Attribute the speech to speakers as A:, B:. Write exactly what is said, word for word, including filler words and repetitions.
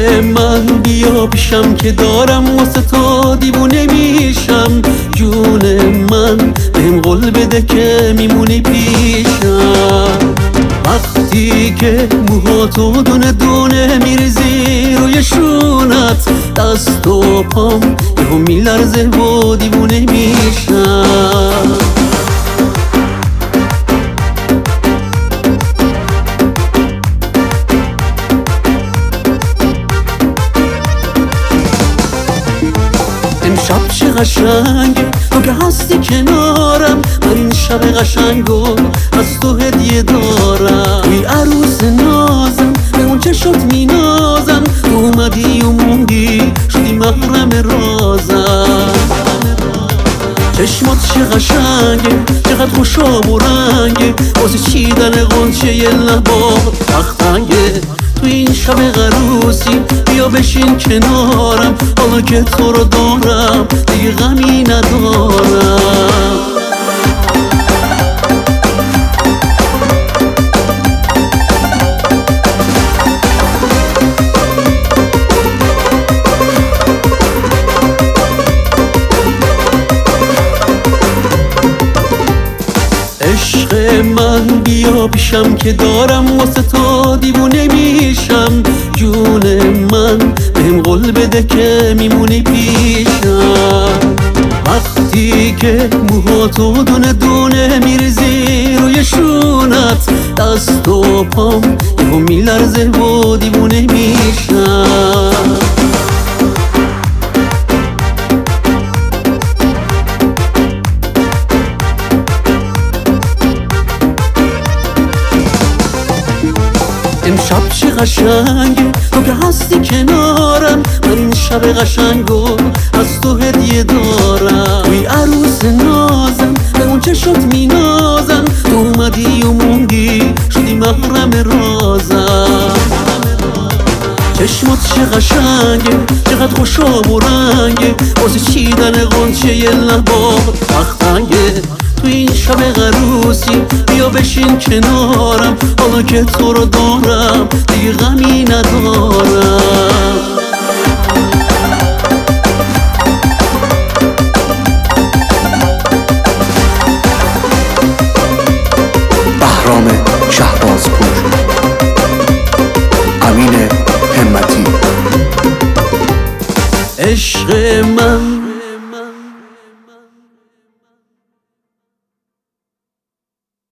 A: من بیا پیشم که دارم واسه تو دیوونه میشم. جون من بهم قول بده که میمونی پیشم. وقتی که موهاتو دونه دونه میریزی روی شونت، دست و پام یهو میلرزه و دیوونه میشم. امشب چه قشنگه تو که هستی کنارم، من این شب قشنگو از تو هدیه دارم. توی عروس نازم به اون چشات مینازم، تو اومدی و موندی شدی محرم رازم. چشمات چه قشنگه چقدر خوشاب و رنگه، واسه چیدن غنچه لبا تختنگه. تو این شب غروسی بیا بشین کنارم، حالا که تو رو دارم دیگه غمی ندارم. عشق من بیا پیشم که دارم واسه تو دیوونه میشم. جون من بهم قول بده که میمونی پیشم. وقتی که موهاتو دونه دونه میریزی روی شونت، دست و پام یهو میلرزه و دیوونه میشم. امشب چه قشنگه تو که هستی کنارم، من این شب قشنگو از تو هدیه دارم. توی عروس نازم به اون چشات مینازم، تو اومدی و موندی شدی محرم رازم. چشمات چه قشنگه چقدر خوشاب و رنگه، واسه چیدن غنچه لبا تختنگه. تو این شب غروسی بیا بشین کنارم، حالا که تو رو دارم دیگه غمی ندارم.
B: بهرام شهبازپور، امین همتی.
A: عشق من